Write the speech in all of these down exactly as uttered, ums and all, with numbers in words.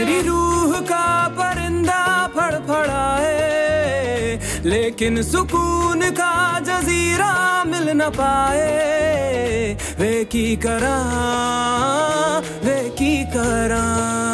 मेरी रूह का परिंदा फड़फड़ाए, लेकिन सुकून का जजीरा मिल न पाए। वे की करा वे की करा,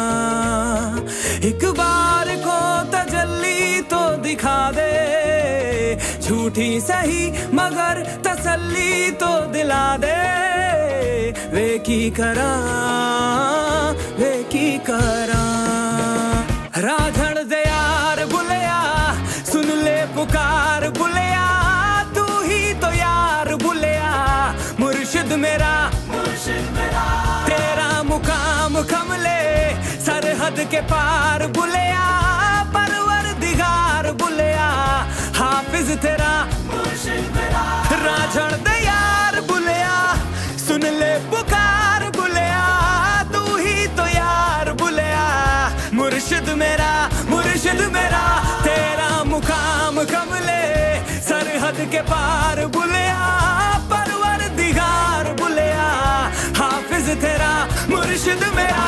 एक बार को तजल्ली तो दिखा दे, झूठी सही मगर तसल्ली तो दिला दे। वे की करा वे की करा, राझड़ दे यार बुलिया, सुन ले पुकार बुलिया, तू ही तो यार बुलिया, मुर्शिद मेरा मुर्शिद मेरा, तेरा मुकाम कमले सरहद के पार बुलिया, परवरदिगार बुलिया, हाफिज तेरा मुर्शिद मेरा, राझड़ दे यार बुलिया, सुन ले पुकार बुलिया, तू ही तो यार बुलिया, मुर्शिद मेरा मुर्शिद मेरा, तेरा मुकाम कमले सरहद के पार बुलिया, परवरदिगार बुलिया, हाफिज तेरा मुर्शिद मेरा।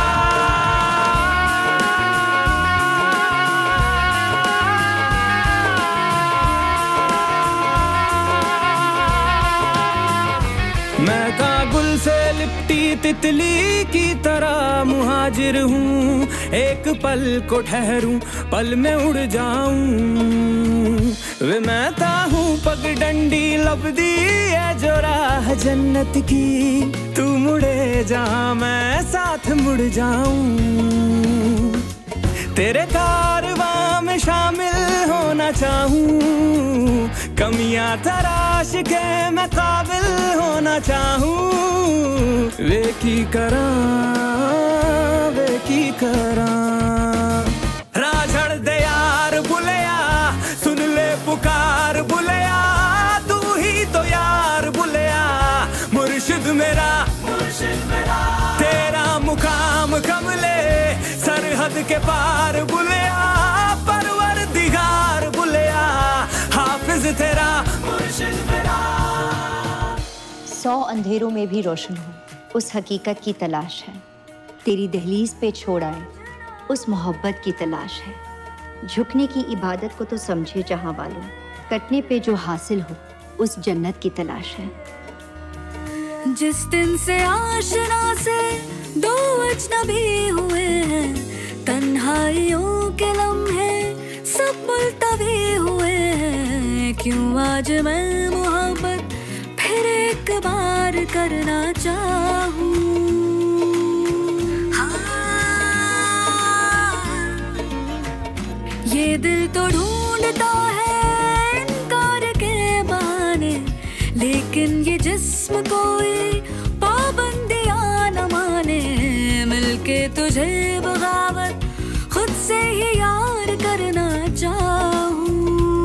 मैं कागुल से लिपटी तितली की तरह मुहाजिर हूँ, एक पल को ठहरूं पल में उड़ जाऊं। वे मैं ताहूँ पगडंडी लबदी है जो राह जन्नत की, तू मुड़े जहाँ मैं साथ मुड़ जाऊं। तेरे कारवां में शामिल होना चाहूं, कमियां तराश के मैं काबिल होना चाहूं। वे की करा वे की करा, राझड़ दे यार बुलिया, सुन ले पुकार बुलिया, तू ही तो यार बुलिया, मुर्शिद मेरा मुर्शिद मेरा, तेरा मुकाम कमले सरहद के पार बुलिया, परवरदिगार बुलिया, हाफिज तेरा मुर्शिद मेरा। सौ अंधेरों में भी रोशन हो, उस हकीकत की तलाश है। तेरी दहलीज पे छोड़ आए, उस मोहब्बत की तलाश है। झुकने की इबादत को तो समझे जहां वालों, कटने पे जो हासिल हो, उस जन्नत की तलाश है। जिस दिन से आशना से दो अजनबी हुए हैं, तन्हाइयों के लम्हे सब मुल्तवी हुए हैं। क्यों आज मैं मोहब्बत फिर एक बार करना चाहूं। ये दिल तो ढूंढता है इनकार के बहाने, लेकिन ये जिस्म कोई पाबंदियां न माने। मिलके तुझे बगावत खुद से ही यार करना चाहूं।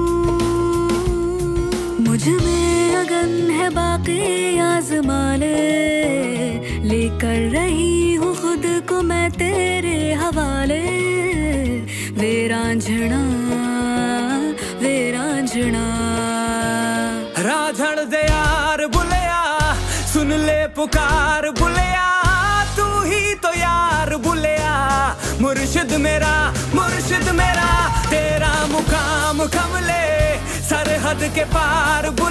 मुझ में अगन है बाकी आज़मा ले, लेकर रही हूँ खुद को मैं तेरे हवाले। वे रांझना वे रांझना, राझड़ दे यार बुलिया, सुन ले पुकार बुलिया, तू ही तो यार बुलिया, मुर्शिद मेरा मुर्शिद मेरा, तेरा मुकाम कमले सरहद के पार।